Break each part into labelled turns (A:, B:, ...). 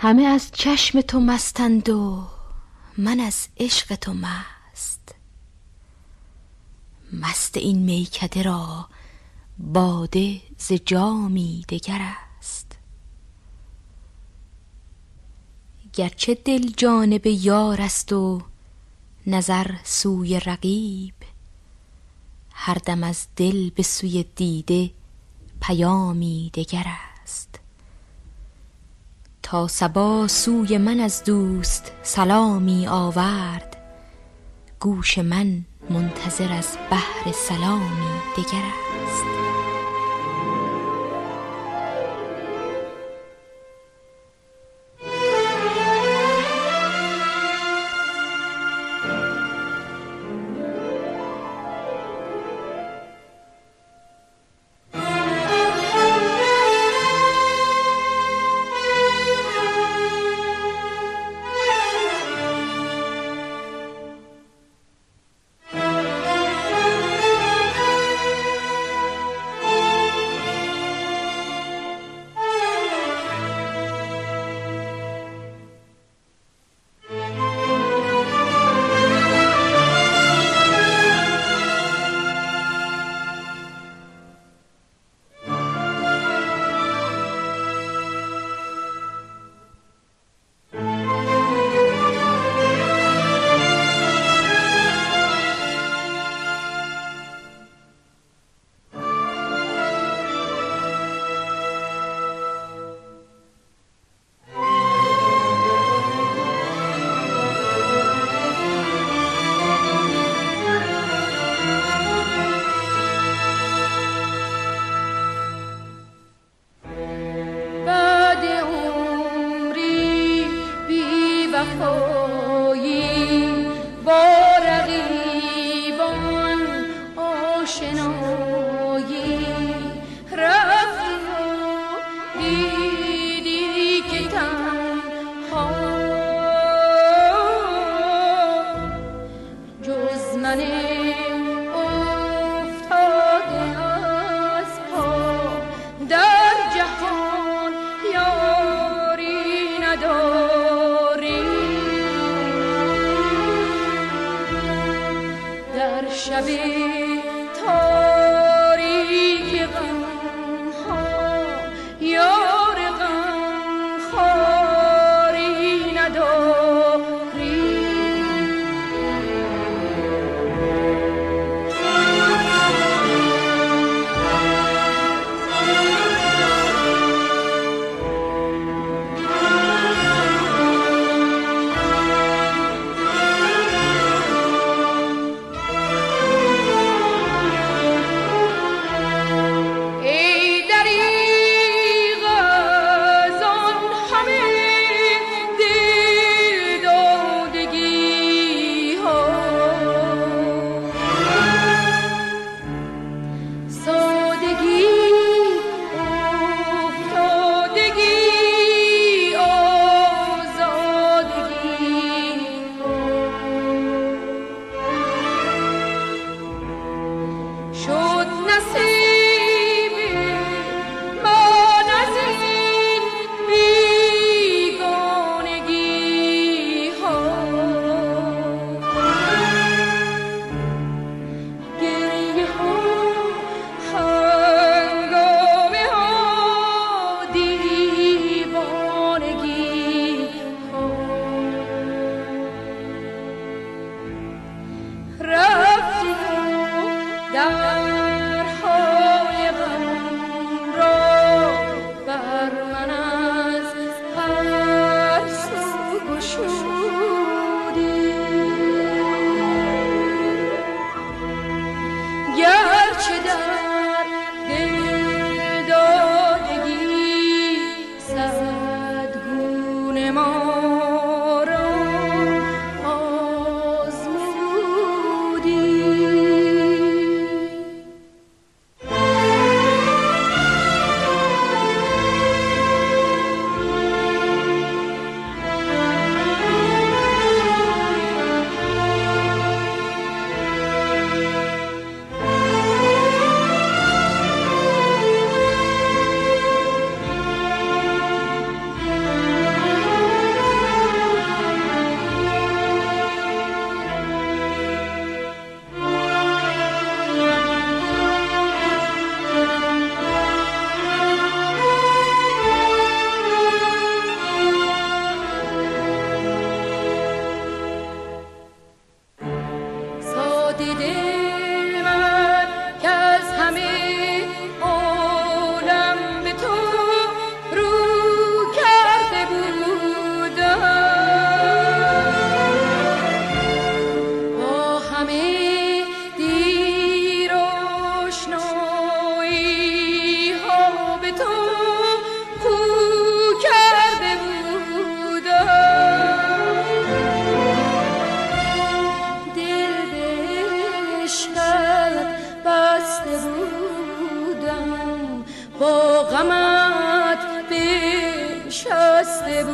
A: همه از چشم تو مستند و من از عشق تو مست. مست این میکده را باده ز جامی دگر است. گرچه دل جانب یار است و نظر سوی رقیب، هر دم از دل به سوی دیده پیامی دگر است. تا صبا سوی من از دوست سلامی آورد، گوش من منتظر از بحر سلامی دگر است.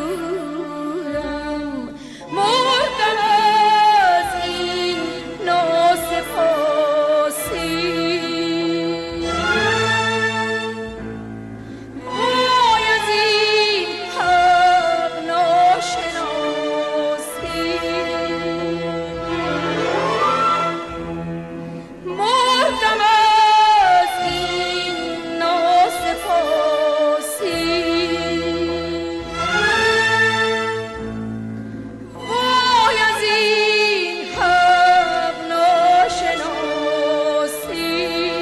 B: مردم از این ناسپاسی. وای از این حق ناشناسی. مردم از این ناسپاسی. وای از این حق ناشناسی.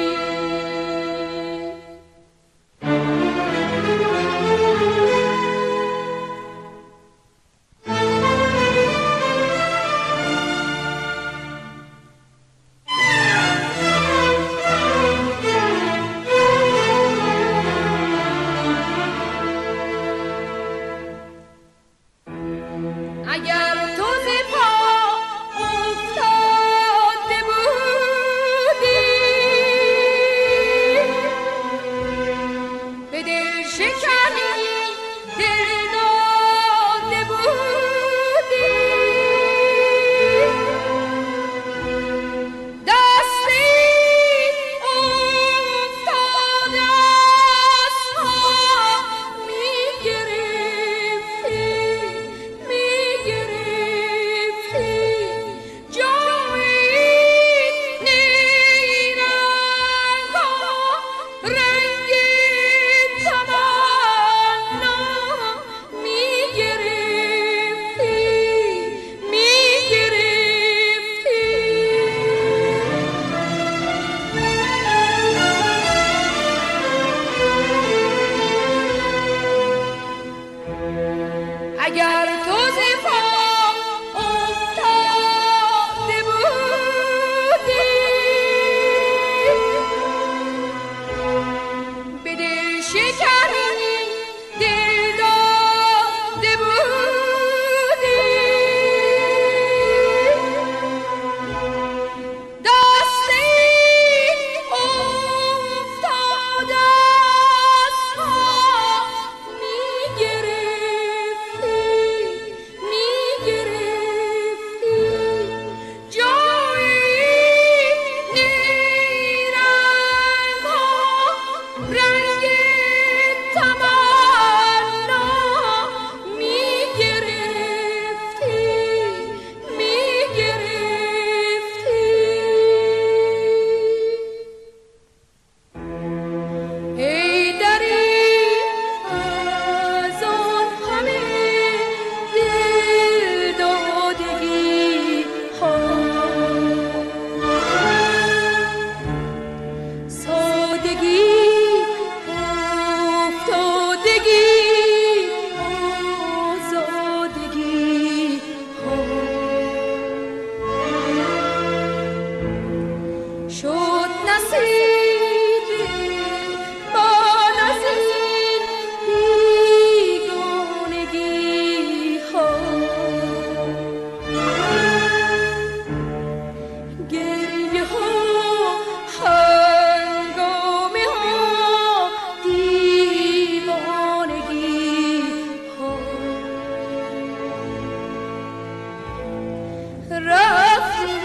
B: اگر تو ز پا افتاده بودی، به دل شکنی دل داده بودی، دستی افتاده از پا می‌گرفتی، اگر تو ز پا افتاده بودی، به دل شکنی دل داده بودی، دستی افتاده از پا می‌گرفتی، جایی نیرنگ‌ها رنگ تمنا می‌گرفتی. ای دری از آن همه دل دادگی ها، سادگی افتادگی آزادگی ها، شد نصیب من از این بیگانگی ها. گریه ها، هنگامه ها، دیوانگی ها، رفتی